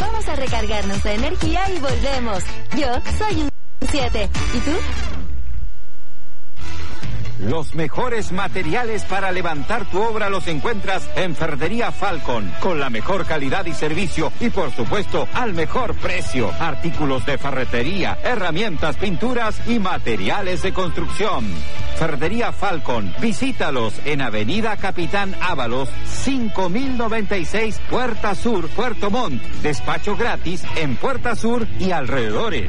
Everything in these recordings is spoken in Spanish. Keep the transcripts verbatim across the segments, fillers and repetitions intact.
Vamos a recargar nuestra energía y volvemos. Yo soy un siete. ¿Y tú? Los mejores materiales para levantar tu obra los encuentras en Ferretería Falcon, con la mejor calidad y servicio y por supuesto al mejor precio. Artículos de ferretería, herramientas, pinturas y materiales de construcción. Ferretería Falcon, visítalos en Avenida Capitán Ábalos, cinco mil noventa y seis, Puerta Sur, Puerto Montt. Despacho gratis en Puerta Sur y alrededores.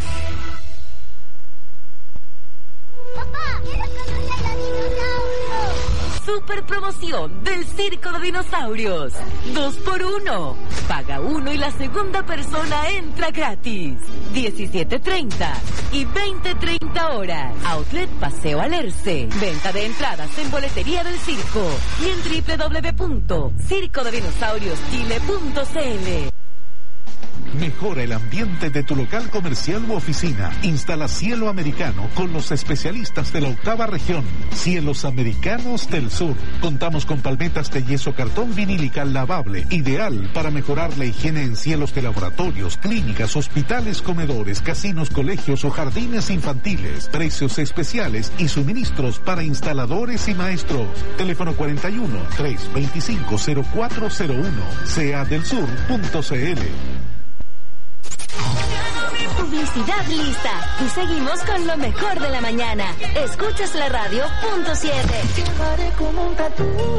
Papá, quiero conocer a dinosaurios. Super promoción del Circo de Dinosaurios. Dos por uno. Paga uno y la segunda persona entra gratis. diecisiete treinta y veinte treinta horas. Outlet Paseo Alerce. Venta de entradas en boletería del circo y en doble u doble u doble u punto circo de dinosaurios chile punto c l. Mejora el ambiente de tu local comercial u oficina. Instala Cielo Americano con los especialistas de la octava región. Cielos Americanos del Sur. Contamos con palmetas de yeso cartón vinílica lavable, ideal para mejorar la higiene en cielos de laboratorios, clínicas, hospitales, comedores, casinos, colegios o jardines infantiles. Precios especiales y suministros para instaladores y maestros. Teléfono cuarenta y uno, trescientos veinticinco, cero cuatro cero uno. C A del sur punto c l. Publicidad lista. Y seguimos con lo mejor de la mañana. Escuchas la radio punto siete. Llevaré como un tatú.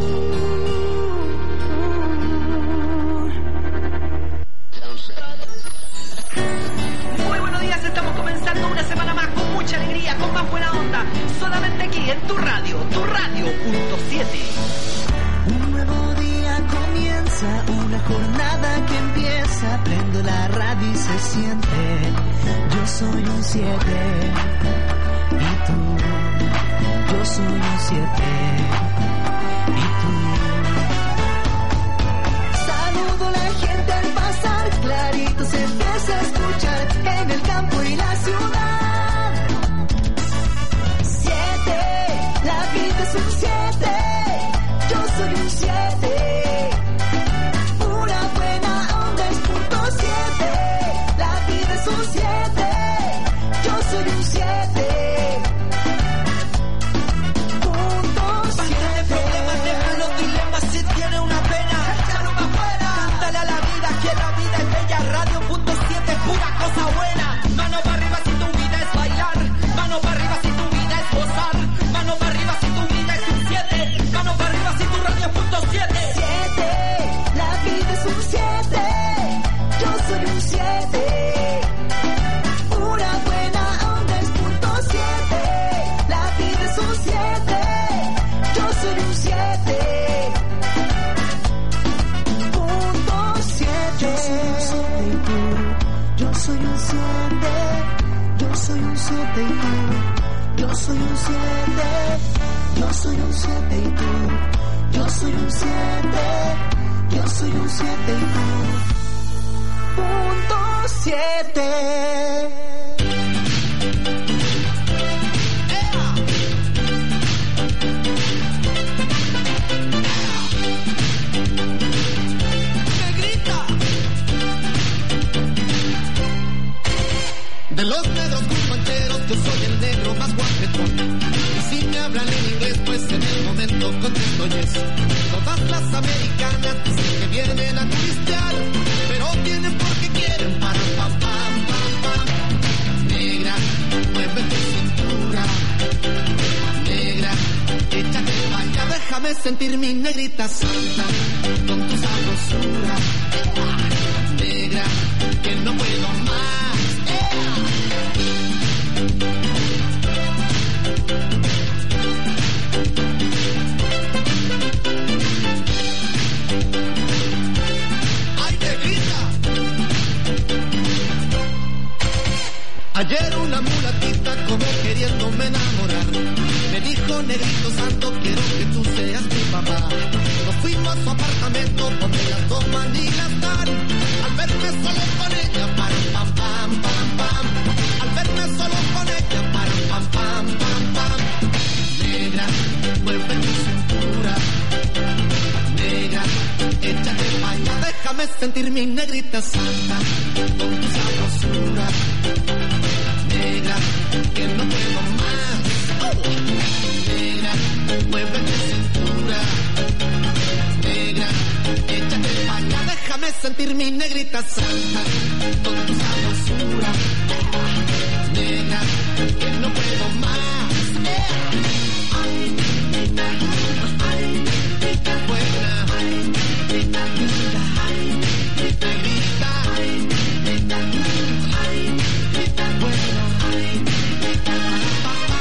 Muy buenos días, estamos comenzando una semana más con mucha alegría, con más buena onda. Solamente aquí en tu radio, tu radio punto siete. Un nuevo día comienza, una jornada que empieza. Prendo la radio y se siente. Yo soy un siete. Y tú. Yo soy un siete. Y tú. Saludo a la gente al pasar. Clarito se empieza a escuchar en el campo y la ciudad. Siete. La vida es un siete. Yo soy un siete, una buena onda es punto siete, la vida es un siete, yo soy un siete, punto siete. Problemas, deja los dilemas, si tiene una pena, échalo para afuera. Cántale a la vida, que la vida es bella, radio punto siete, pura cosa buena. Mano para arriba si tu vida es bailar, mano para arriba si tu vida es gozar, mano para arriba si tu vida es un siete, mano para arriba si tu radio punto siete. Siete, la vida es un siete, yo soy un siete, una buena onda es punto siete, la vida es un siete, yo soy un siete, punto siete. Yo soy un siete y tú, yo soy un siete, yo soy un siete y tú, yo soy un siete, yo soy un siete y tú. Yo soy un siete, yo soy un siete y tú, punto siete. De los negros cumancheros, yo soy el negro más guapetón. Y si me hablan en inglés, pues en el momento contesto yes. Todas las americanas dicen que vienen a turistear, pero vienen porque quieren. Para pam, pam, pam, pam. Negra, mueve tu cintura. Negra, échate vaya, déjame sentir mi negrita santa con tu sabrosura. Negra, que no puedo más. Ayer una mulatita como queriéndome enamorar me dijo, negrito santo, quiero que tú seas mi papá. Nos fuimos a su apartamento donde las toman y las dan. Al verme solo con ella, para pam, pam, pam, pam. Al verme solo con ella, para pam, pam, pam, pam. Negra, mueve tu cintura. Negra, échate pa' allá, déjame sentir mi negrita santa santa, con tu sabrosura. Negra, que no puedo más. Oh. Negra, mueve tu cintura. Negra, échate pa' allá, déjame sentir mi negrita santa, con tu sabrosura. Negra, que no puedo más. Ay, negrita, ay, negrita buena, ay, negrita linda, ay, negrita grita, ay, negrita, ay, negrita buena, ay, negrita papá.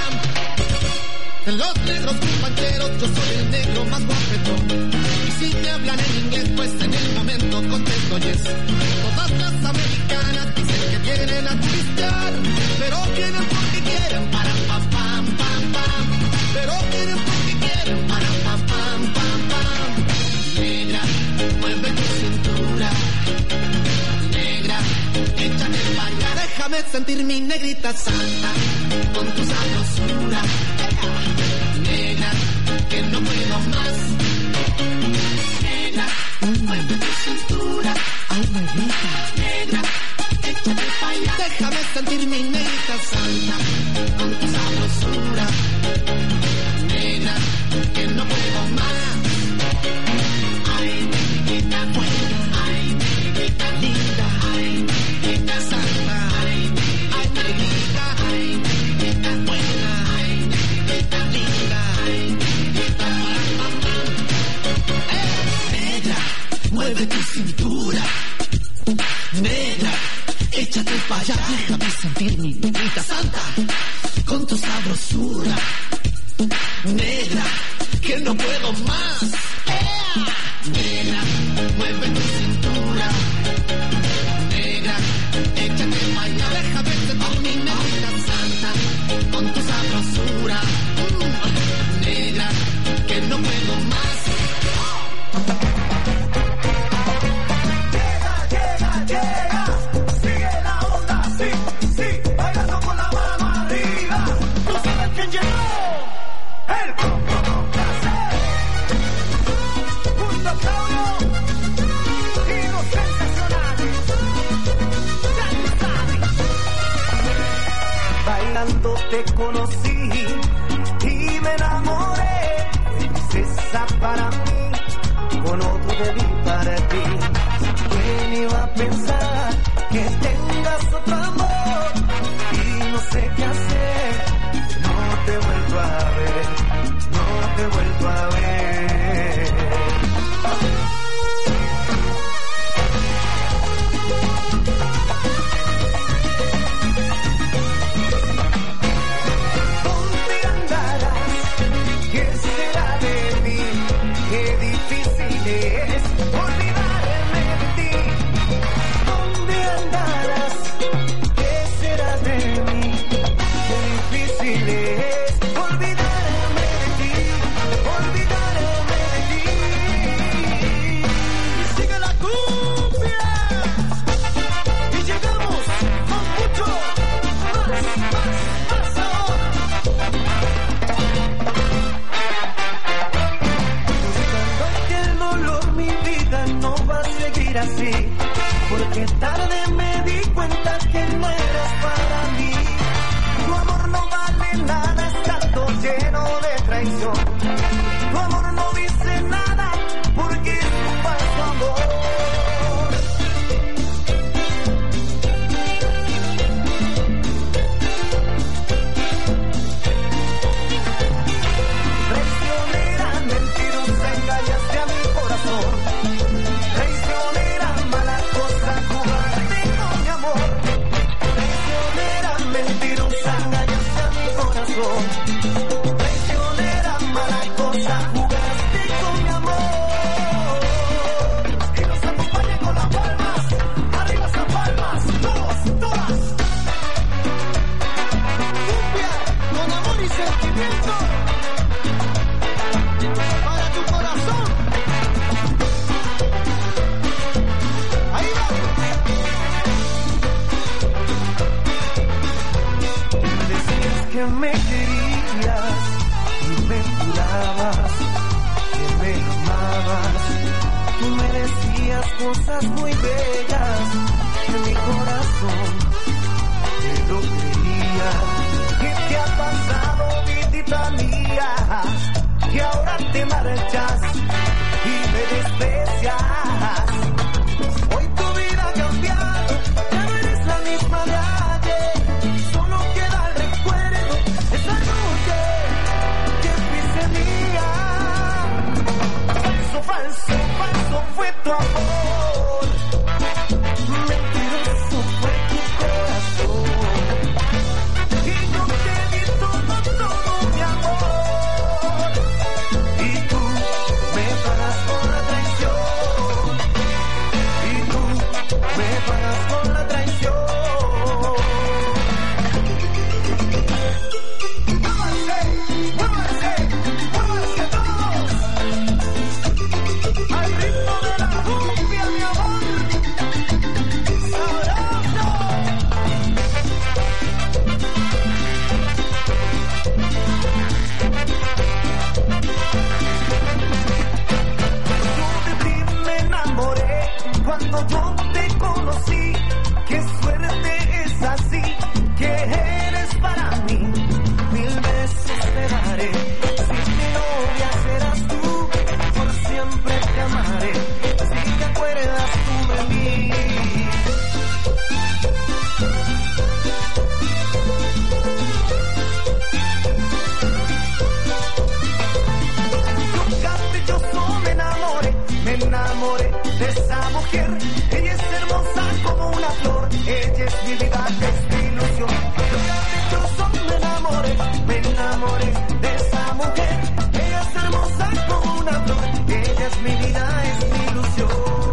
De los negros compañeros, yo soy el negro más guapetón. Y si me hablan en inglés, pues en el momento contesto yes. Todas las americanas dicen que vienen a turistear, pero vienen porque quieren, para pam pam pam pam. Pero vienen porque quieren, para pam pam pam pam. Negra, mueve tu cintura. Negra, échate pa' allá, déjame sentir mi negrita santa, con tu sabrosura. Negra, que no puedo más. Negra, mueve tu cintura. Ay, negrita. Negra, échate pa' allá, déjame sentir mi negrita santa, con tu sabrosura. Negra, que no puedo más. Ay, negrita buena, ay, negrita linda, ay, negrita santa, ay, ay, negrita, ay, negrita buena, ay, negrita linda, ay, negrita mamá. Eh, negra, mueve tu cintura. Negra, échate pa' allá, déjame sentir mi negrita santa, con tu sabrosura. Negra, que no puedo más. ¡Eh! Negra, mueve tu cintura. Negra, échate pa' allá, déjame sentir mi negrita santa, con tu sabrosura. Mm. Negra, que no puedo más. Llega, llega, llega. Sigue la onda, sí, sí. Bailando con la mano arriba. Tú sabes quién llegó. El combo con placer. Junto a Claudio y los sensacionales. Ya tú sabes. Bailando te conocí y me enamoré. Princesa para mí, con otro debí para ti. ¿Quién iba a pensar que tengas otro amor? Y no sé qué hacer. No te he vuelto a ver, no te he vuelto a ver. ¿Dónde andarás? ¿Qué será de mí? Qué difícil es olvidarme de ti. ¿Dónde andarás? ¿Qué será de mí? Qué difícil es olvidarme de ti, olvidarme de ti. Y sigue la cumbia. Y llegamos con mucho más, más, más sabor. Buscando aquel dolor, mi vida no va a seguir así, porque tarde me di cuenta que no eras para mí. Tu amor no vale nada, estando lleno de traición. Tu amor no dice nada, porque es un falso amor. Traicionera, mentirosa, engañaste a mi corazón. Traicionera, mala cosa, jugaste con mi amor. Traicionera, mentirosa, engañaste a mi corazón. Traicionera, mala cosa, jugaste con mi amor. Y nos acompañan con las palmas, arriba esas palmas, todos, todas. Cumbia, con amor y sentimiento. Para tu corazón. Ahí va. Decías que me querías y me jurabas que me amabas. Tú me decías cosas muy bellas ella es mi vida, es mi ilusión. Yo me enamoré, me enamoré de esa mujer. Ella es hermosa como una flor. Ella es mi vida, es mi ilusión.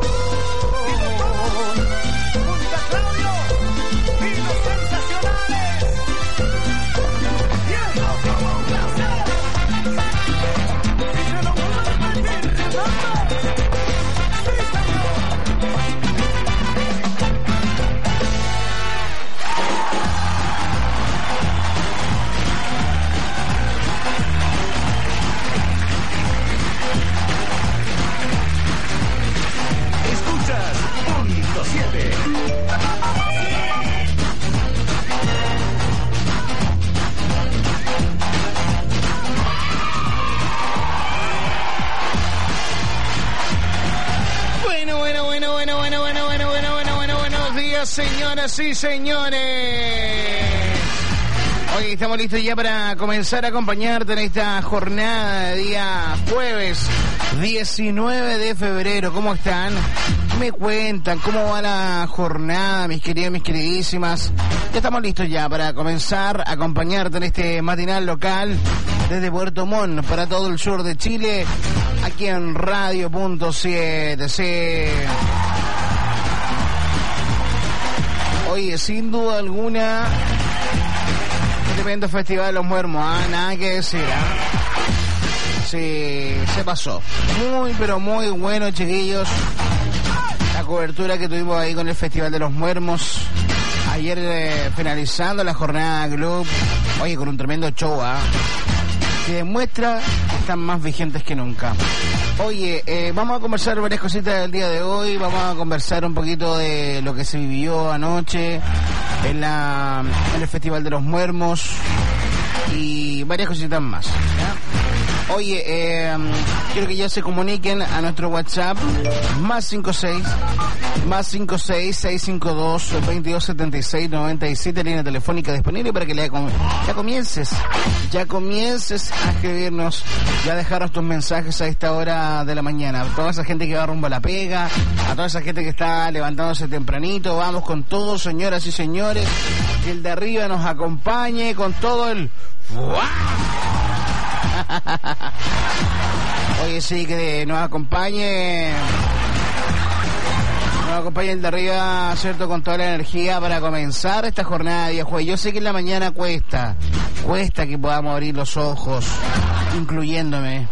Junta Claudio, vinos sensacionales. Y eso como un placer. Si se lo vuelvo a repetir, se llama. Sí, señor. Punto siete. Bueno, bueno, bueno, bueno, bueno, bueno, bueno, bueno, bueno, bueno, buenos días, señoras y señores. Hoy estamos listos ya para comenzar a acompañarte en esta jornada de día jueves diecinueve de febrero. ¿Cómo están? Me cuentan cómo va la jornada, mis queridos, mis queridísimas. Ya estamos listos ya para comenzar a acompañarte en este matinal local desde Puerto Montt para todo el sur de Chile, aquí en Radio Punto siete. Sí. Oye, sin duda alguna, tremendo Festival de los Muermos, ¿ah? Nada que decir, ¿ah? Sí, se pasó. Muy, pero muy bueno, chiquillos. La cobertura que tuvimos ahí con el Festival de los Muermos. Ayer eh, finalizando la jornada club. Oye, con un tremendo show, ¿ah? Que demuestra que están más vigentes que nunca. Oye, eh, vamos a conversar varias cositas del día de hoy. Vamos a conversar un poquito de lo que se vivió anoche en, la, en el Festival de los Muermos y varias cositas más, ¿ya? Oye, eh, quiero que ya se comuniquen a nuestro WhatsApp más cinco seis, más cinco seis, seis cinco dos, veintidós setenta y seis, noventa y siete, línea telefónica disponible para que ya, ya comiences, ya comiences a escribirnos, ya dejarnos tus mensajes a esta hora de la mañana. A toda esa gente que va rumbo a la pega, a toda esa gente que está levantándose tempranito, vamos con todo, señoras y señores, que el de arriba nos acompañe con todo el... Oye, sí, que nos acompañe, nos acompañe el de arriba, ¿cierto? Con toda la energía para comenzar esta jornada de día jueves. Yo sé que en la mañana cuesta, cuesta que podamos abrir los ojos, incluyéndome,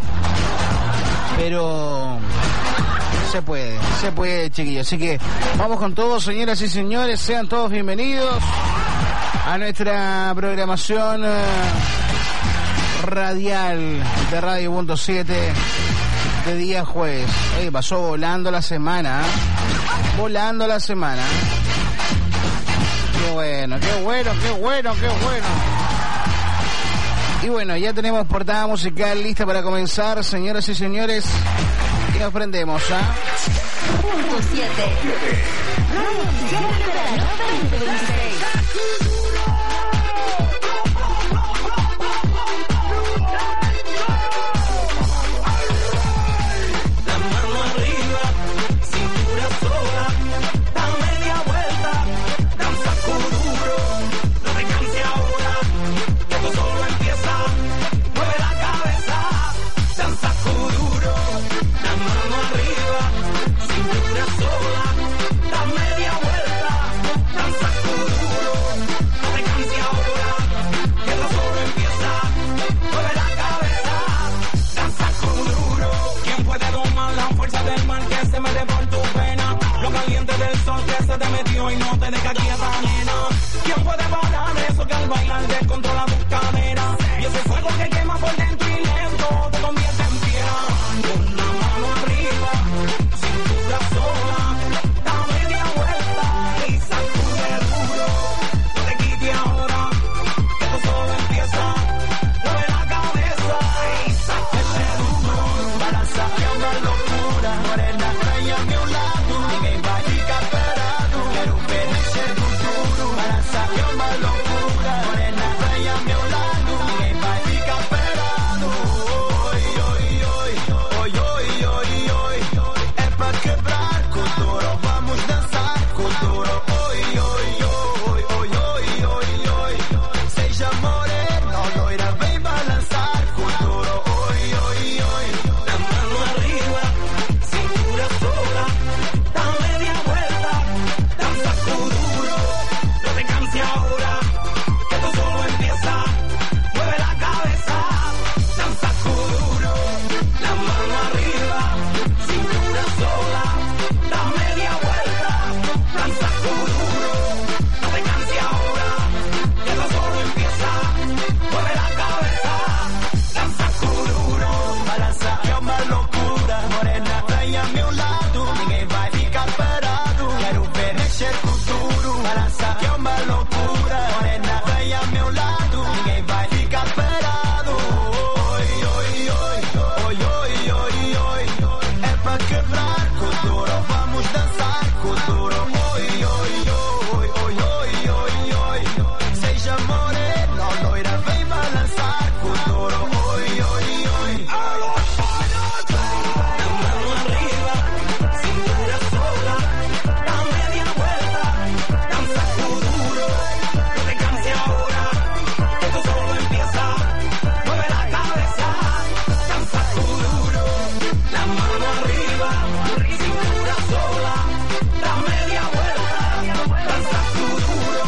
pero se puede, se puede, chiquillos. Así que vamos con todos, señoras y señores, sean todos bienvenidos a nuestra programación eh, radial de Radio Punto siete de día jueves. Oye, pasó volando la semana, ¿eh? Volando la semana. Qué bueno, qué bueno, qué bueno, qué bueno. Y bueno, ya tenemos portada musical lista para comenzar, señoras y señores. Y nos prendemos, ¿ah? ¿eh? Punto siete. Radio Oficial de Verano veinte veintiséis. Y no te deja quieta, nena. ¿Quién puede parar eso que al bailar descontrola tus caderas? Y ese fuego que quema por dentro y lento te convierte en piedra. Con la mano arriba, cintura sola, da media vuelta y sacude duro. No te quites ahora, que esto solo empieza. Mueve la cabeza y sacude duro. Para sacar una locura, morena, trae a mi un lado. Ninguém vai ficar esperando. Quero ver esse futuro. Para sacar uma loucura, morena, vai a meu lado.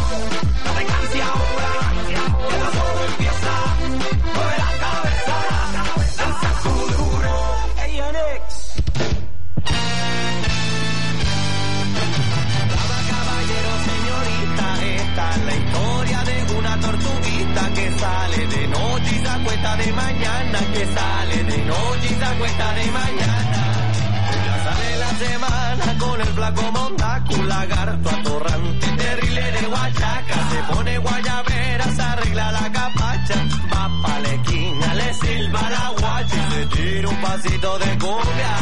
No te canses ahora, que esto solo empieza. Mueve la cabeza, danza tu duro. Hey, Onyx. Dama, caballero, señorita, esta es la historia de una tortuguita que sale de noche y se acuesta de mañana, que sale de noche y se acuesta de mañana. Ya sale la semana con el flaco montaco, un lagarto atorrante, terrible de guachaca. Se pone guayabera, se arregla la capacha, va pa' la esquina, le silba la guacha y se tira un pasito de cumbia.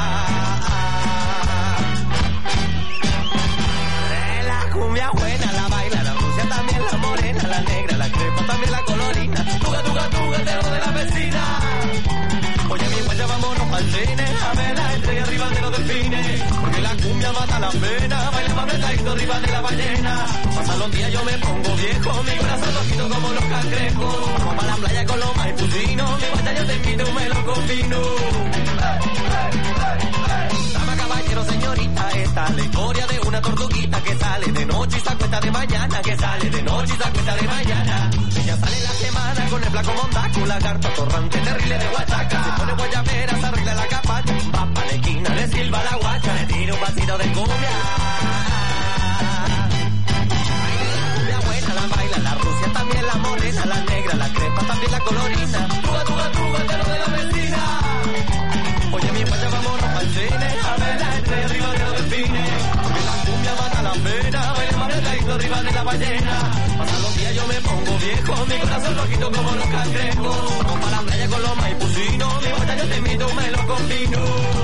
La cumbia buena, la baila, la rusia también, la morena, la negra, la crepa, también la colorina. Tuga, tuga, tuga, el dedo de la vecina. Oye, mi guaya, vámonos al cine, a ver la estrella arriba de los delfines. Porque la cumbia mata la pena, baila más apretadito arriba de la ballena. Pasan los días, yo me pongo viejo, mi corazón lo quito como los cangrejos. Vamos pa' la playa con los maipucinos, mi guaya, yo te invito, me lo combino. Dama, caballero, señorita, esta es la historia de una tortuguita que sale de noche y se acuesta de mañana, que sale de noche y se acuesta de mañana. Ella sale la semana con el flaco montaco, un lagarto atorrante, terrible de guachaca. Se pone guayabera, se arregla la capacha, va pa' la esquina, le silba la guacha, le tira un pasito de cumbia. La buena, la baila, la rusia también, la morena, la negra, la crepa, también la colorina. Tuga, tuga, tuga, el dedo de la vecina. Oye, mi guacha, vámonos pa'l cine, a ver la estrella arriba de los delfines. Porque la cumbia mata la pena, baila más apretadito arriba de la ballena. Pasan los días, yo me pongo viejo, mi corazón lo quito como los cangrejos. Vamos pa' la playa con los maipucinos, mi guacha, yo te invito, me lo combino.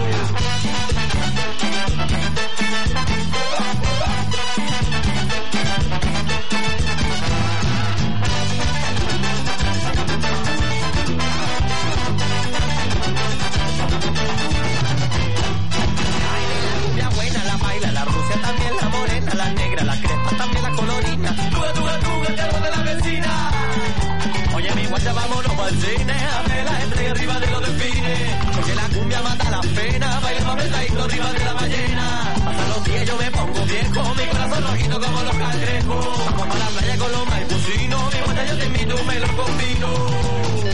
También la morena, la negra, la crepa, también la colorina. Tuga, tuga, tuga, el dedo de la vecina. Oye, mi guacha, vámonos pa'l cine, a ver la estrella arriba de los delfines. Porque la cumbia mata la pena, baila más apretadito arriba de la ballena. Pasan los días, yo me pongo viejo, mi corazón rojito como los cangrejos. Vamos pa' la playa con los maipucinos, mi guacha, yo te invito, me lo combino.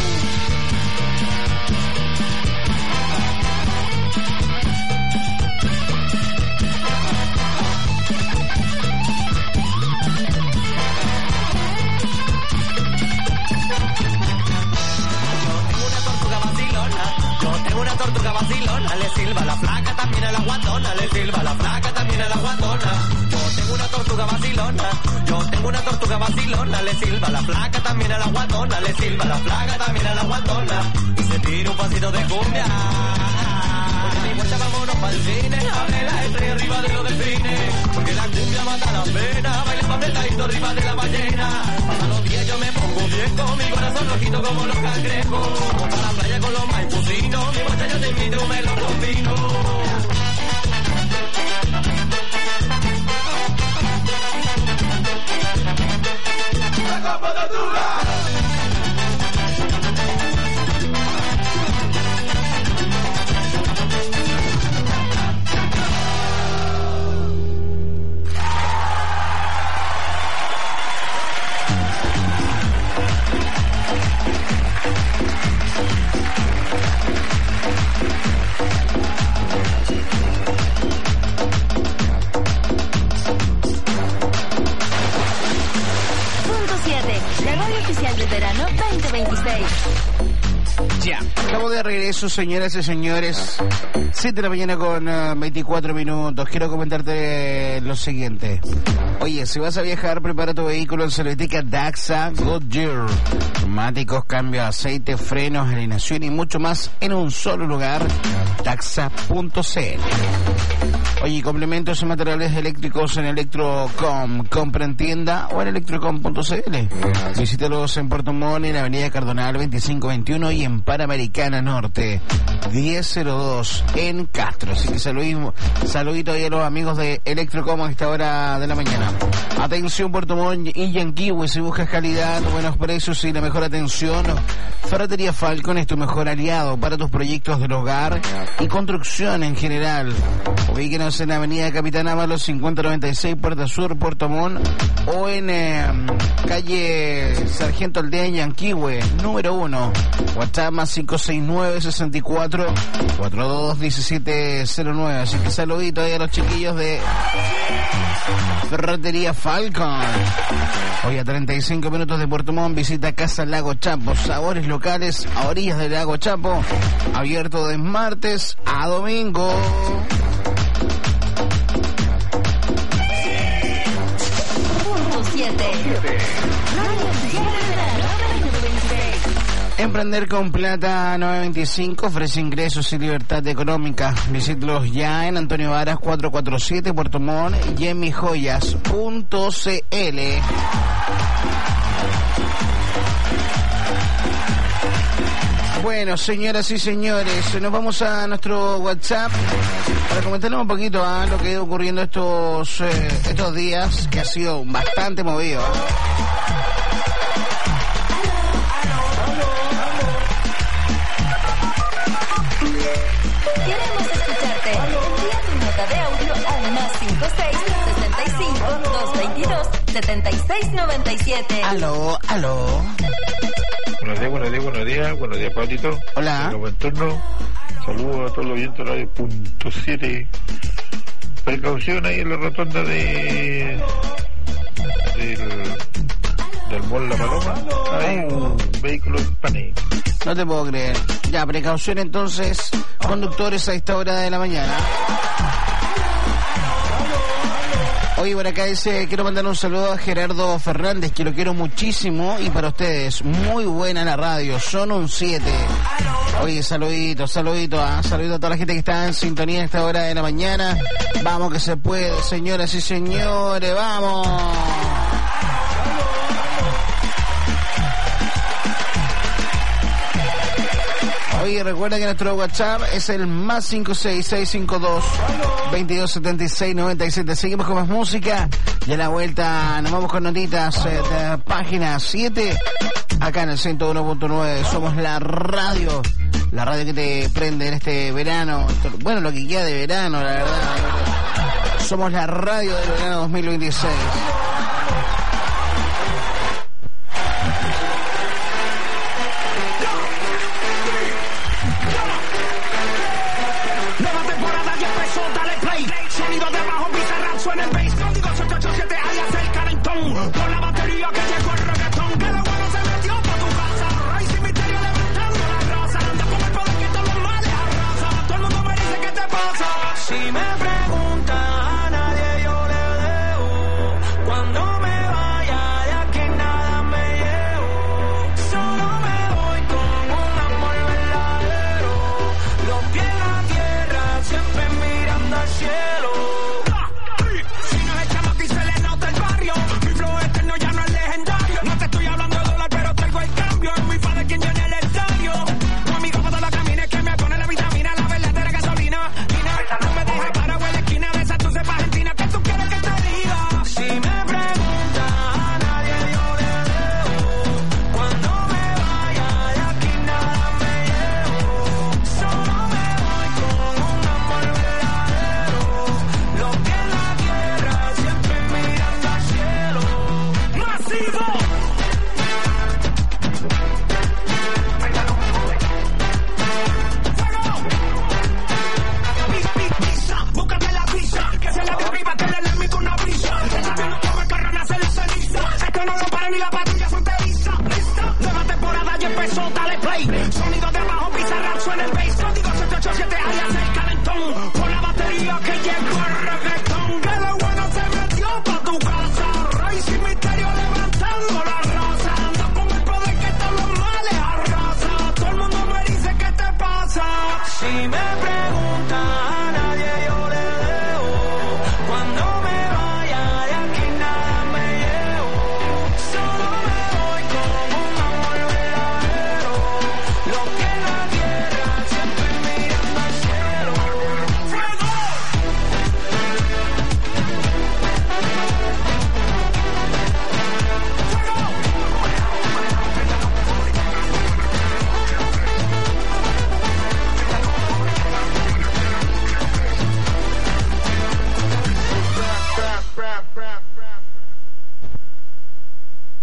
Una tortuga vacilona, le silba la flaca también a la guatona, le silba la flaca también a la guatona. Yo tengo una tortuga vacilona, yo tengo una tortuga vacilona, le silba la flaca también a la guatona, le silba la flaca también a la guatona. Y se tira un pasito de cumbia. Oye, mi guacha, vámonos pa'l cine, a ver la estrella arriba de los delfines. Porque la cumbia mata la pena, baila más apretadito arriba de la ballena. Pasan los días, yo me pongo viejo, mi corazón rojito como los cangrejos. Vamos pa' la playa con los maipucinos, mi guacha, yo te invito, me lo combino. La copa tortuga. La radio oficial del verano veinte veintiséis. Ya, estamos de regreso, señoras y señores. siete de la mañana con uh, veinticuatro minutos. Quiero comentarte lo siguiente. Oye, si vas a viajar, prepara tu vehículo en Serviteca Daxa Goodyear. Neumáticos, cambio de aceite, frenos, alineación y mucho más en un solo lugar. Daxa punto c l. Oye, complementos y materiales eléctricos en Electrocom. Compra en tienda o en electrocom punto c l. Visítalos en Puerto Montt, en Avenida Cardonal veinticinco veintiuno y en Panamericana Norte diez cero dos en Castro. Así que saludito, saludito ahí a los amigos de Electrocom a esta hora de la mañana. Atención Puerto Montt y Yanquihue, si buscas calidad, buenos precios y la mejor atención, Ferretería Falcon es tu mejor aliado para tus proyectos del hogar y construcción en general. Ubíquenos Visítanos en Avenida Capitán Amalo cincuenta noventa y seis, Puerta Sur, Puerto Montt, o en eh, calle Sargento Aldea Yanquihue, número uno. WhatsApp más cinco seis nueve, seis cuatro, cuatro dos uno siete cero nueve. Así que saludito ahí a los chiquillos de Ferretería Falcon. Hoy a treinta y cinco minutos de Puerto Montt, visita Casa Lago Chapo. Sabores locales a orillas del Lago Chapo. Abierto de martes a domingo. Emprender con Plata novecientos veinticinco ofrece ingresos y libertad económica. Visítalos ya en Antonio Varas cuatrocientos cuarenta y siete, Puerto Montt, y en mis joyas punto c l. Bueno, señoras y señores, nos vamos a nuestro WhatsApp para comentarnos un poquito a lo que ha ido ocurriendo estos, eh, estos días, que ha sido bastante movido. Queremos escucharte. Envía tu nota de audio al más cinco seis, sesenta y cinco, doscientos veintidós, setenta y seis noventa y siete. Aló, aló. Buenos días, buenos días, buenos días, buenos días, Pablito. Hola. Buen turno. Saludos a todos los oyentes de Radio Punto siete. Precaución ahí en la rotonda de del del Mall La Paloma. Hay un vehículo hispánico. No te puedo creer. Ya, precaución entonces, conductores a esta hora de la mañana. Oye, por acá dice, quiero mandar un saludo a Gerardo Fernández, que lo quiero muchísimo, y para ustedes, muy buena la radio, son un siete. Oye, saludito, saludito, ¿eh? Saludito a toda la gente que está en sintonía a esta hora de la mañana. Vamos que se puede, señoras y señores, vamos. Oye, recuerda que nuestro WhatsApp es el más cinco seis seis cinco dos, veintidós setenta y seis noventa y siete. Seguimos con más música y a la vuelta nos vamos con notitas eh, de página siete. Acá en el ciento uno punto nueve somos la radio, la radio que te prende en este verano. Bueno, lo que queda de verano, la verdad. Somos la radio del verano dos mil veintiséis. Con la batería que llegó el reggaetón, que lo bueno se metió pa' tu casa. Raíz y misterio levantando la raza. Anda con el poder que todos los males arrasa. Todo el mundo me dice ¿qué te pasa? Si me preguntan a nadie yo le debo.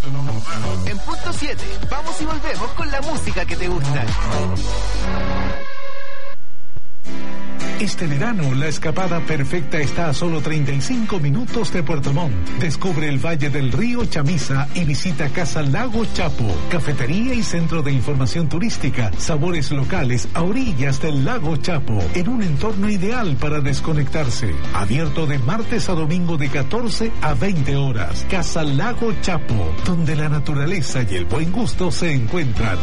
En punto siete, vamos y volvemos con la música que te gusta. Este verano, la escapada perfecta está a solo treinta y cinco minutos de Puerto Montt. Descubre el Valle del Río Chamisa y visita Casa Lago Chapo, cafetería y centro de información turística, sabores locales a orillas del Lago Chapo, en un entorno ideal para desconectarse. Abierto de martes a domingo de catorce a veinte horas. Casa Lago Chapo, donde la naturaleza y el buen gusto se encuentran.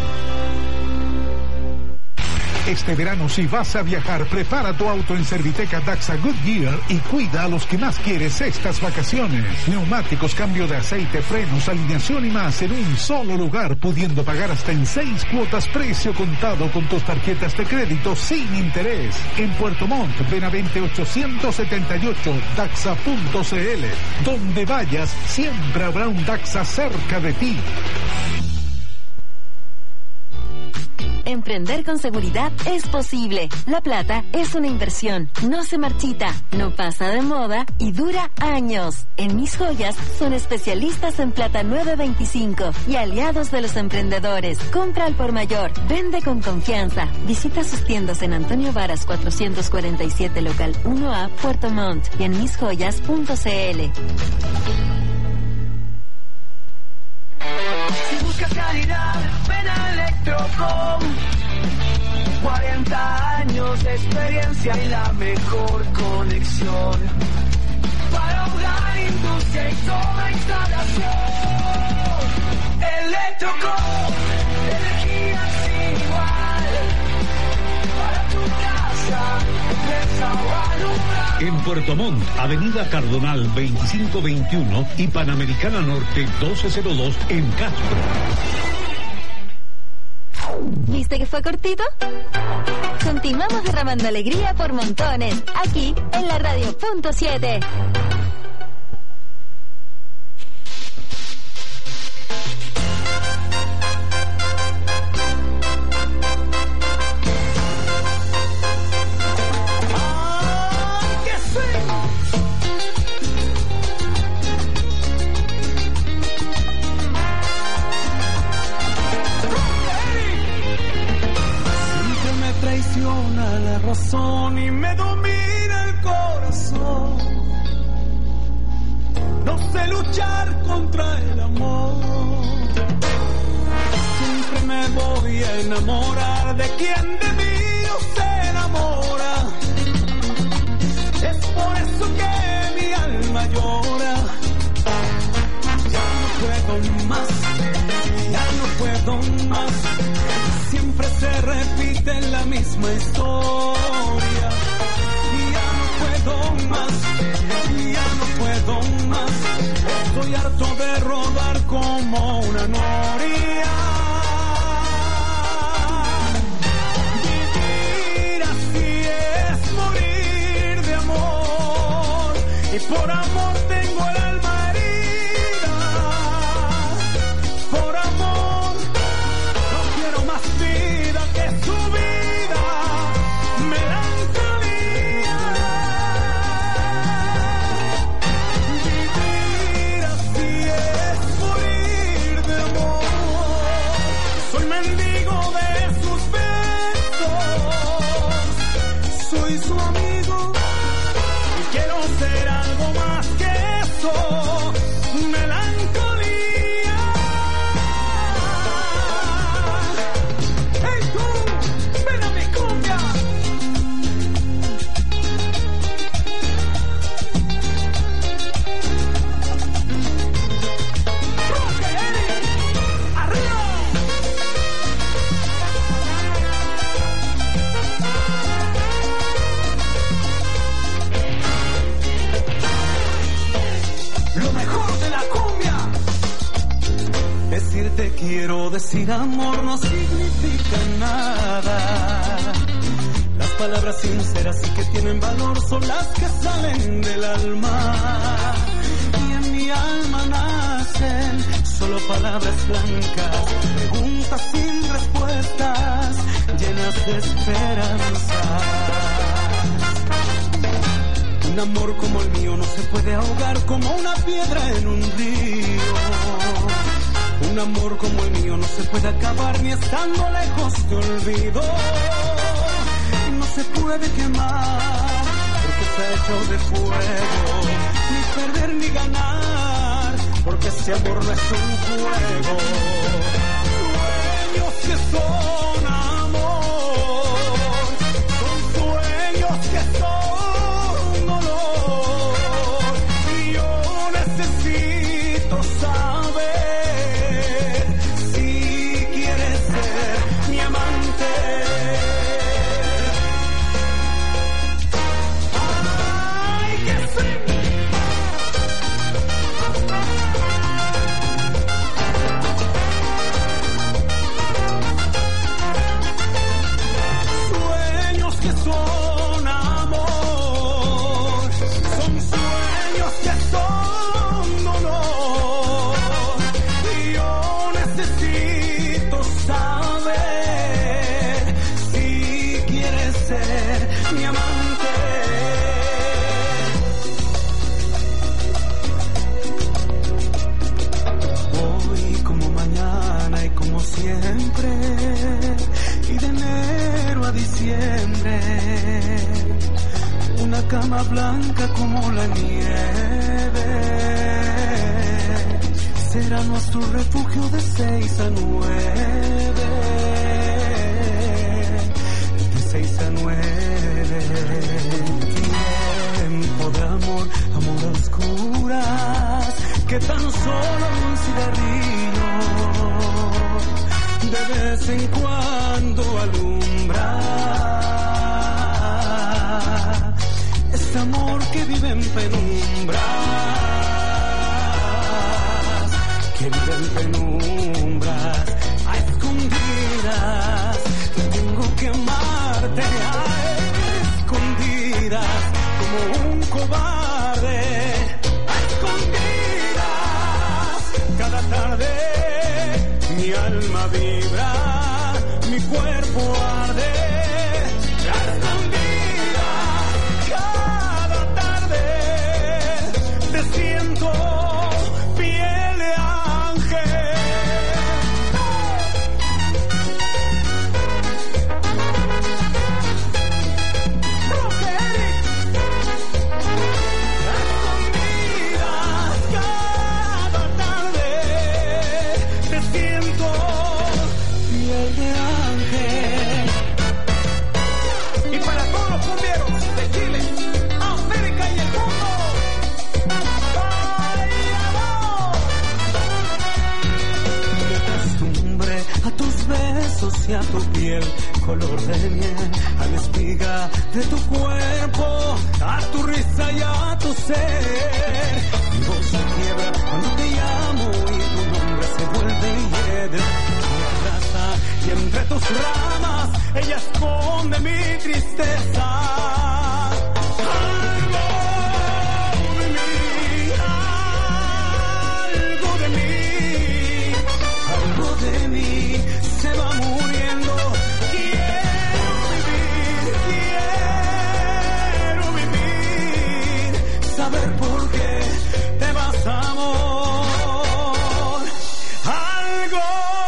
Este verano, si vas a viajar, prepara tu auto en Serviteca Daxa Goodyear y cuida a los que más quieres estas vacaciones. Neumáticos, cambio de aceite, frenos, alineación y más en un solo lugar, pudiendo pagar hasta en seis cuotas precio contado con tus tarjetas de crédito sin interés. En Puerto Montt, Benavente ochocientos setenta y ocho, daxa punto c l. Donde vayas, siempre habrá un Daxa cerca de ti. Emprender con seguridad es posible. La plata es una inversión, no se marchita, no pasa de moda y dura años. En Mis Joyas son especialistas en plata nueve veinticinco y aliados de los emprendedores. Compra al por mayor, vende con confianza. Visita sus tiendas en Antonio Varas cuatrocientos cuarenta y siete, local uno A, Puerto Montt y en mis joyas punto c l. Si buscas calidad, ven a Electrocom. cuarenta años de experiencia y la mejor conexión. Para hogar, industria y toda instalación. Electrocom, energía sin igual. Para tu casa, empresa o alumbrar. En Puerto Montt, Avenida Cardonal veinticinco veintiuno y Panamericana Norte doce cero dos en Castro. ¿Viste que fue cortito? Continuamos derramando alegría por montones, aquí en la radio punto siete. La razón y me domina el corazón. No sé luchar contra el amor. Siempre me voy a enamorar de quien de mí no se enamora. Es por eso que mi alma llora. Ya no puedo más, ya no puedo más. Siempre se repite la misma historia. Y ya no puedo más, y ya no puedo más. Estoy harto de rodar como una noria. Vivir así es morir de amor. Y por amor tengo el alma herida. Por amor no quiero más vida que su vida, melancolía. Vivir así es morir de amor. Soy mendigo de sus besos, soy su amigo y quiero ser algo más que eso, melancolía. Decirte quiero, decir amor no significa nada. Las palabras sinceras y que tienen valor son las que salen del alma. Y en mi alma nacen solo palabras blancas, preguntas sin respuestas, llenas de esperanza. Un amor como el mío no se puede ahogar como una piedra en un río. amor como el mío no se puede acabar ni estando lejos te olvido. Y no se puede quemar porque está hecho de fuego. Ni perder ni ganar porque ese amor no es un juego. Sueños que son amor, son sueños que son dolor. Y yo necesito saber si quieres ser mi amante. Ay, que sí. Sueños que son amor, son sueños que son dolor. Y yo necesito saber si quieres ser mi amante. Hoy como mañana y como siempre, y de enero a diciembre, una cama blanca como la nieve será nuestro refugio de seis a nueve, de seis a nueve. Tiempo de amor, amor a oscuras, que tan solo un cigarrillo de vez en cuando alumbra. Este amor que vive en penumbras, que vive en penumbras, a escondidas. Tengo que amarte a escondidas, como un cobarde, a escondidas. Cada tarde mi alma vibra, mi cuerpo arde, a escondidas. Cada tarde te siento piel de ángel. Roque Eric. A escondidas. Cada tarde te siento piel de ángel. Y para todos los cumbieros de Chile, América y el mundo, ¡bailamos! Me acostumbré a tus besos y a tu piel, color de miel, a la espiga de tu cuerpo, a tu risa y a tu ser. Mi voz se quiebra cuando te llamo y tu nombre se vuelve hiedra. Me abraza y entre tus ramas ella esconde mi tristeza. Algo de mí, algo de mí, algo de mí se va muriendo. Quiero vivir, quiero vivir, saber por qué te vas, amor. Algo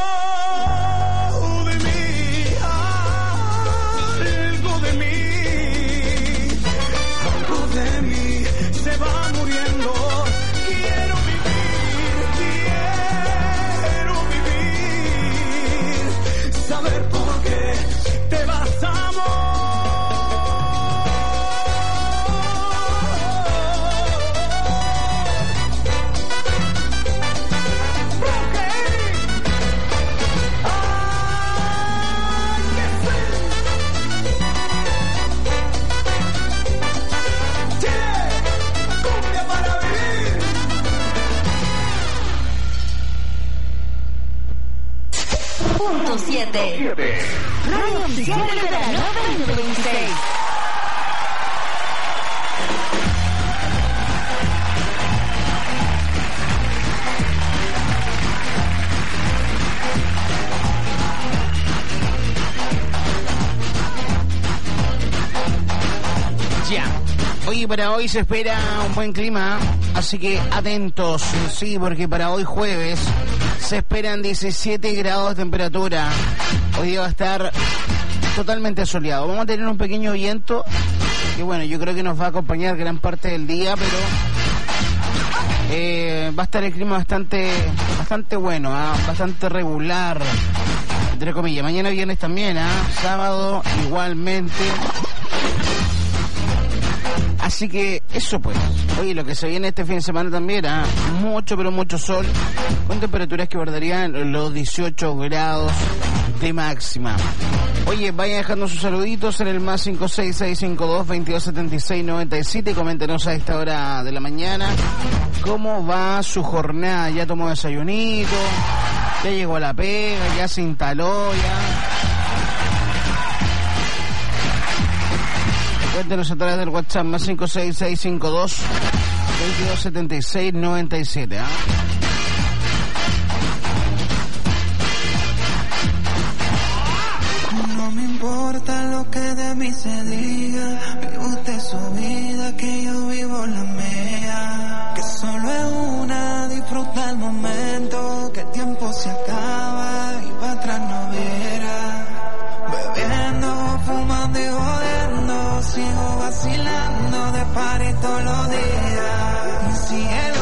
de mí, algo de mí, algo de mí se va muriendo. Quiero vivir, quiero vivir, saber por qué te vas, amor. Roque Eric. Ay, que sí. Chile, cumbia para vivir. Punto siete. Radio Oficial del Verano veinte veintiséis. Ya. Oye, y para hoy se espera un buen clima, así que atentos, sí, porque para hoy jueves se esperan diecisiete grados de temperatura. Hoy día va a estar totalmente soleado. Vamos a tener un pequeño viento que, bueno, yo creo que nos va a acompañar gran parte del día, pero eh, va a estar el clima bastante bastante bueno, ¿eh? Bastante regular, entre comillas. Mañana viernes también, ¿eh? Sábado igualmente. Así que eso pues. Oye, lo que se viene este fin de semana también, ¿eh? Mucho, pero mucho sol, con temperaturas que bordarían los dieciocho grados de máxima. Oye, vayan dejando sus saluditos en el más cinco seis seis cinco dos, veintidós setenta y seis, noventa y siete. Coméntenos a esta hora de la mañana cómo va su jornada. ¿Ya tomó desayunito? ¿Ya llegó a la pega? ¿Ya se instaló? ¿Ya? Cuéntenos a través del WhatsApp más cinco seis seis cinco dos, veintidós setenta y seis, noventa y siete. ¿eh? No me importa lo que de mí se diga, vive usted su vida, que yo vivo la mía. Que solo es una, disfruta el momento, que el tiempo se acaba y para atrás no verá. Bebiendo, fumando y jodiendo, sigo vacilando de party todos los días. Mi cielo.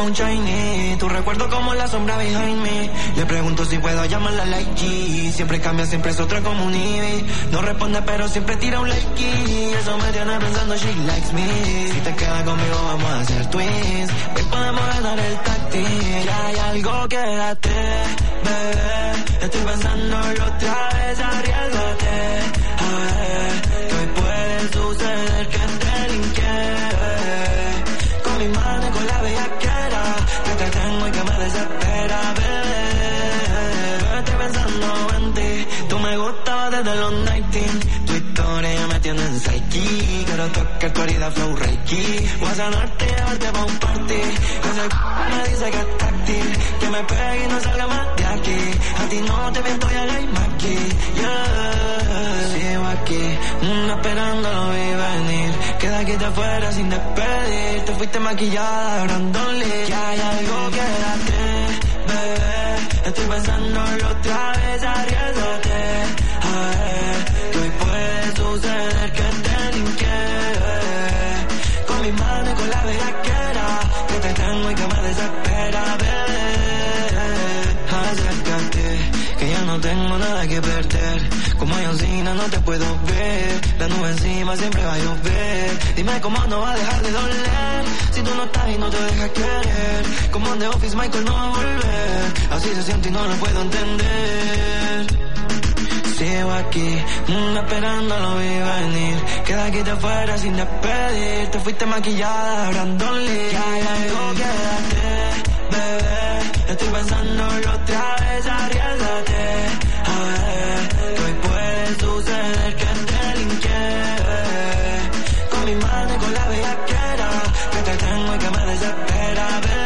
un shiny. Tu recuerdo como la sombra behind me. Le pregunto si puedo llamarla like G. Siempre cambia, siempre es otra como un Eevee. No responde pero siempre tira un like y eso me tiene pensando she likes me. Si te quedas conmigo vamos a hacer twins. Hoy podemos ganar el táctil. Ya hay algo, quédate, bebé. Estoy pensándolo otra vez, arriesgate. A ver, que hoy puede suceder que te linké. Con mi mano y con la bellaquera que te tengo y que me desespera, bebé. Estoy pensando en ti. Tú me gustabas desde los nineteen. Tu historia me tiene en psyche. Quiero tocar tu herida flow reiki. Voy a sanarte y llevarte pa' un party. Ese me dice que es táctil. Que me pegue y no salga más de aquí. A ti no te miento, ya la aquí. Yeah. Sigo aquí, mm, esperando lo vi venir. Queda aquí de afuera sin despedir. Te fuiste maquillada, Brandon Lee. Que hay algo, quédate, bebé. Estoy pensándolo otra vez, arriesgate. A ver, que hoy puede suceder que te linké. Con mi mano y con la bellaquera que te tengo y que me desespera, bebé. Acércate, que ya no tengo nada que perder. Como ayocina no te puedo ver. La nube encima siempre va a llover. Dime cómo no va a dejar de doler. Si tú no estás y no te dejas querer. Como en The Office Michael no va a volver. Así se siente y no lo puedo entender. Sigo aquí, mm, esperando lo vi venir. Queda aquí de afuera sin despedir. Te fuiste maquillada, Brandon Lee. Ya hay algo, quédate, bebé. Estoy pensándolo otra vez, arriesgate. A ver, que hoy puede suceder que te linké. Con mi mano y con la bellaquera que te tengo y que me desespera, bebé.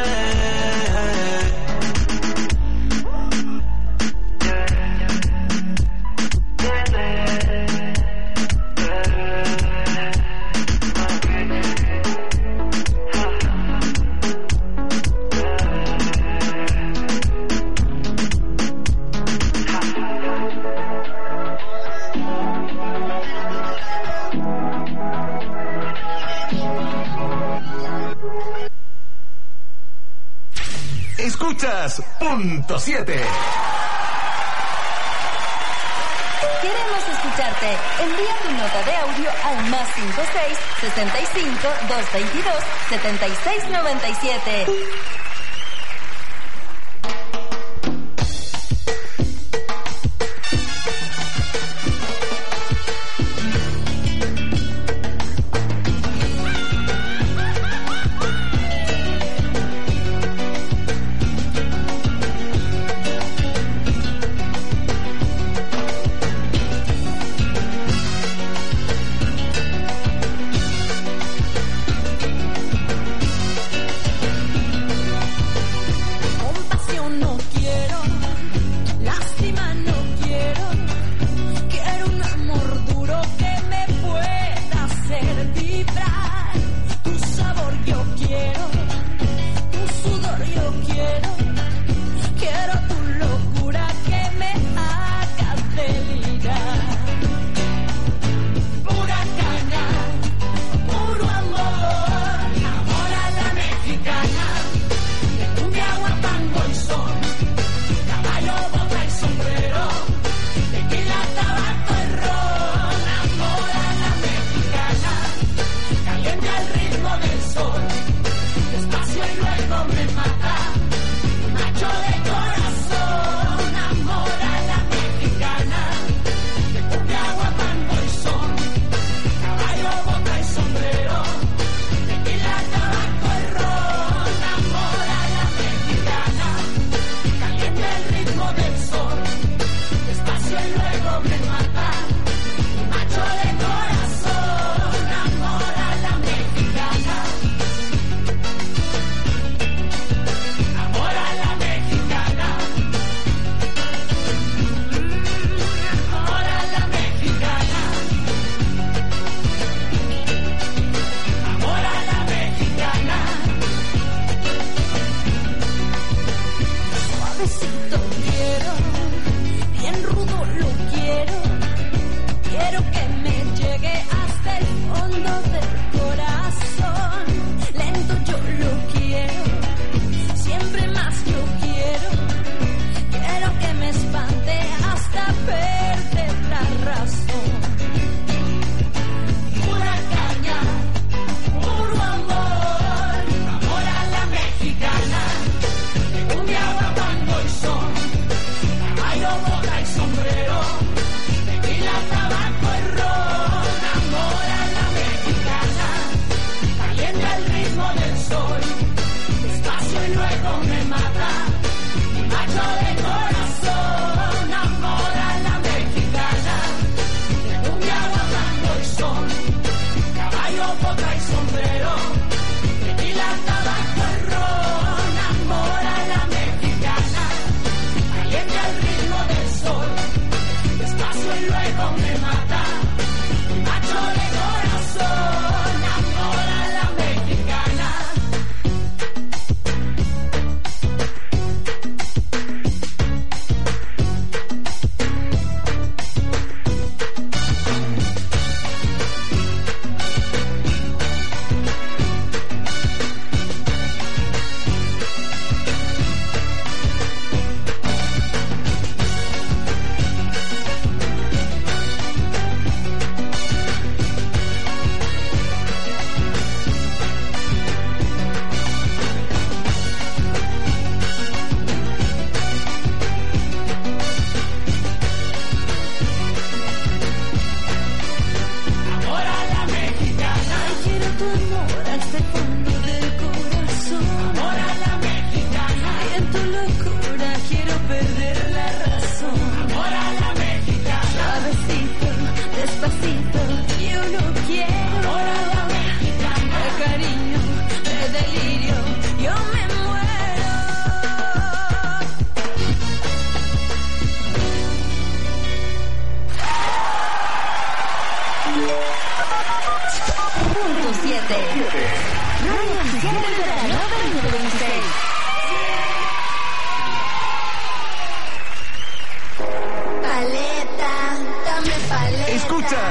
Escuchas Punto siete. Queremos escucharte. Envía tu nota de audio al más cinco seis, sesenta y cinco, doscientos veintidós, setenta y seis noventa y siete.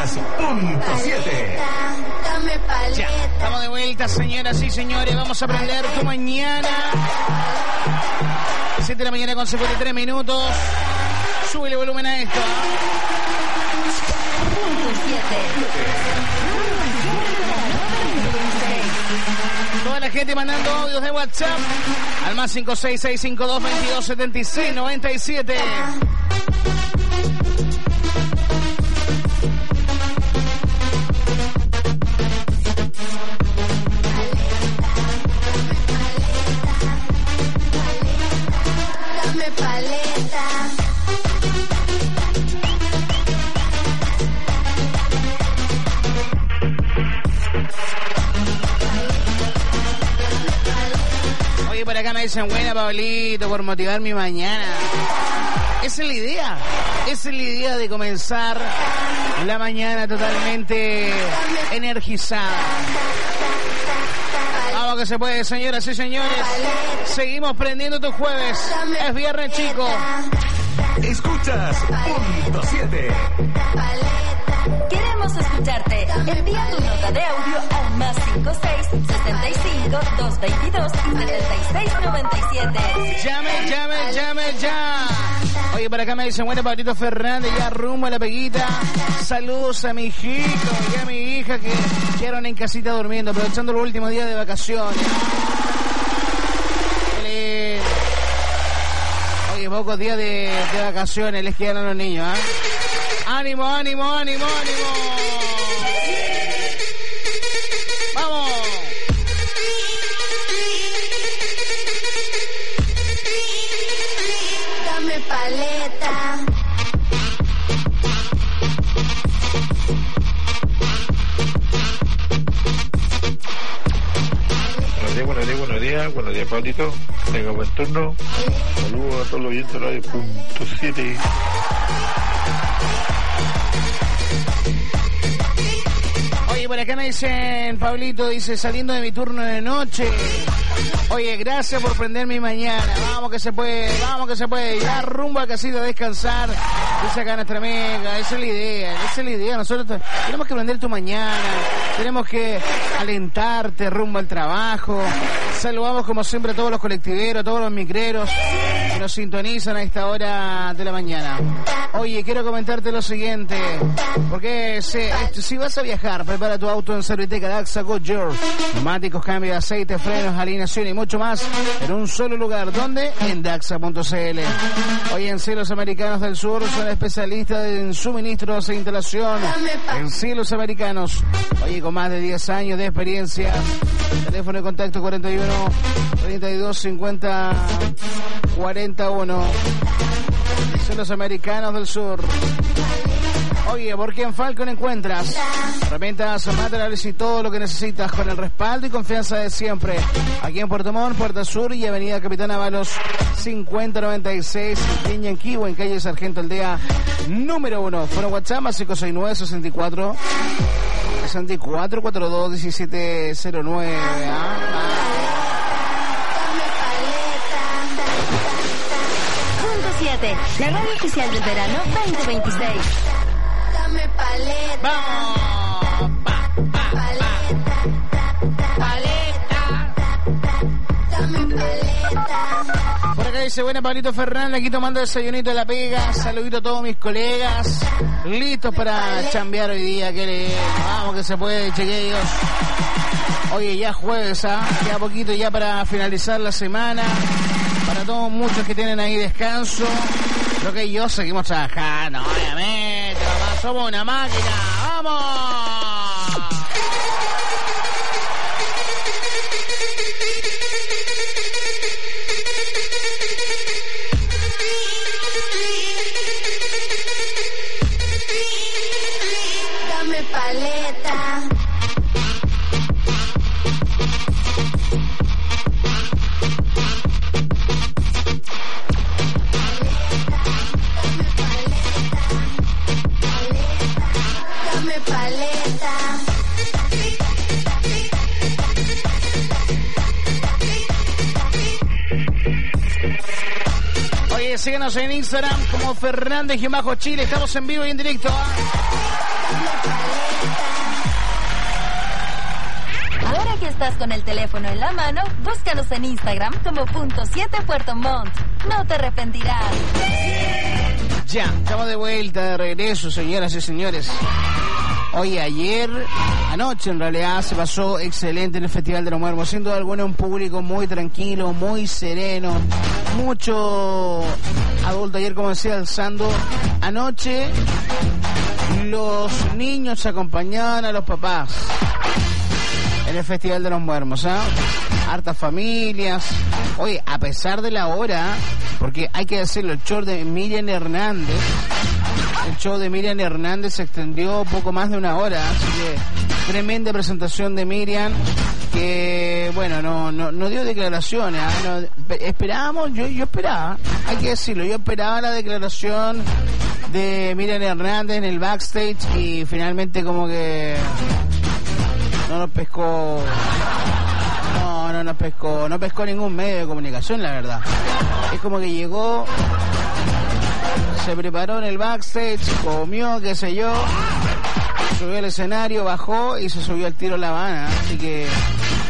Escuchas punto siete. Dame paleta. Ya, estamos de vuelta, señoras y señores. Vamos a aprender tu mañana. siete de la mañana con cincuenta y tres minutos. Súbele volumen a esto. Punto siete. Toda la gente mandando audios de WhatsApp al más cinco seis seis cinco dos veintidós setenta y seis noventa y siete. Dame paleta. Oye, por acá me dicen, buena, Pablito, por motivar mi mañana. Esa es la idea. Esa es la idea de comenzar la mañana totalmente energizada. Vamos que se puede, señoras y señores. Seguimos prendiendo tu jueves. Es viernes, chico. Escuchas punto siete. Queremos escucharte. Envía tu nota de audio al más cinco seis sesenta y cinco dos veintidós setenta y seis noventa y siete. Llame, llame, llame, ya. Oye, por acá me dicen, bueno, Pablito Fernández, ya rumbo a la peguita. Saludos a mi hijito y a mi hija que quedaron en casita durmiendo, aprovechando los últimos días de vacaciones. Le... Oye, pocos días de, de vacaciones les quedan a los niños, ¿ah? ¿eh? ¡Ánimo, ánimo, ánimo, ánimo! ¡Vamos! Dame paleta. Buenos días, buenos días, buenos días, buenos días, Pablito. Tenga buen turno. Saludos a todos los oyentes de Radio punto siete. Oye, por acá me dicen, Pablito, dice, saliendo de mi turno de noche. Oye, gracias por prender mi mañana. Vamos que se puede, vamos que se puede. Ya rumbo a casita a descansar. Dice acá nuestra amiga, esa es la idea, esa es la idea. Nosotros tenemos que prender tu mañana, tenemos que alentarte rumbo al trabajo. Saludamos como siempre a todos los colectiveros, a todos los micreros que nos sintonizan a esta hora de la mañana. Oye, quiero comentarte lo siguiente, porque si, si vas a viajar, prepara tu auto en Serviteca Daxa Goodyear. Neumáticos, cambio de aceite, frenos, alineación y mucho más en un solo lugar. ¿Dónde? En Daxa punto c l. Hoy en Cielos Americanos del Sur son especialistas en suministros e instalación en Cielos Americanos. Oye, con más de diez años de experiencia. Teléfono de contacto cuarenta y uno treinta y dos cincuenta cuarenta y uno. Cielos Americanos del Sur. Oye, porque en Falcon encuentras herramientas, materiales y todo lo que necesitas con el respaldo y confianza de siempre. Aquí en Puerto Montt, Puerta Sur y Avenida Capitán Avalos cincuenta noventa y seis, en Yanquiwa, en calle Sargento Aldea número uno. Foro WhatsApp más cinco seis nueve sesenta y cuatro sesenta y cuatro cuarenta y dos diecisiete cero nueve. ¿Ah? Punto siete, la radio oficial del verano veinte veintiséis. Dame paleta. ¡Vamos! Pa, pa, Paleta. Paleta. Dame paleta. Por acá dice, buena Pablito Fernández, aquí tomando desayunito de la pega. Saludito a todos mis colegas. Listos para chambear hoy día. Que le... Vamos que se puede, chiquillos. Oye, ya jueves, ¿ah? ¿eh? Ya poquito ya para finalizar la semana. Para todos muchos que tienen ahí descanso. Creo que yo seguimos trabajando, obviamente. Mamá, somos una máquina. ¡Vamos! Dame paleta. Dame paleta. síguenos en Instagram como Fernández-Chile. Estamos en vivo y en directo. Ahora que estás con el teléfono en la mano, búscanos en Instagram como punto siete Puerto Montt. No te arrepentirás. Ya, estamos de vuelta, de regreso, señoras y señores. Hoy, ayer, anoche en realidad, se pasó excelente en el Festival de los Muermos. Sin duda alguna, un público muy tranquilo, muy sereno. Mucho adulto. Ayer, como decía el Sando, anoche los niños acompañaban a los papás en el Festival de los Muermos, ¿ah? Hartas familias. Oye, a pesar de la hora, porque hay que decirlo, el show de Miriam Hernández, el show de Miriam Hernández se extendió poco más de una hora, así que tremenda presentación de Miriam, que bueno, no no, no dio declaraciones, ¿eh? No, esperábamos, yo, yo esperaba, hay que decirlo, yo esperaba la declaración de Miriam Hernández en el backstage y finalmente como que no nos pescó, no, no nos pescó, no pescó ningún medio de comunicación, la verdad. Es como que llegó, se preparó en el backstage, comió, qué sé yo, subió al escenario, bajó y se subió al tiro a La Habana, así que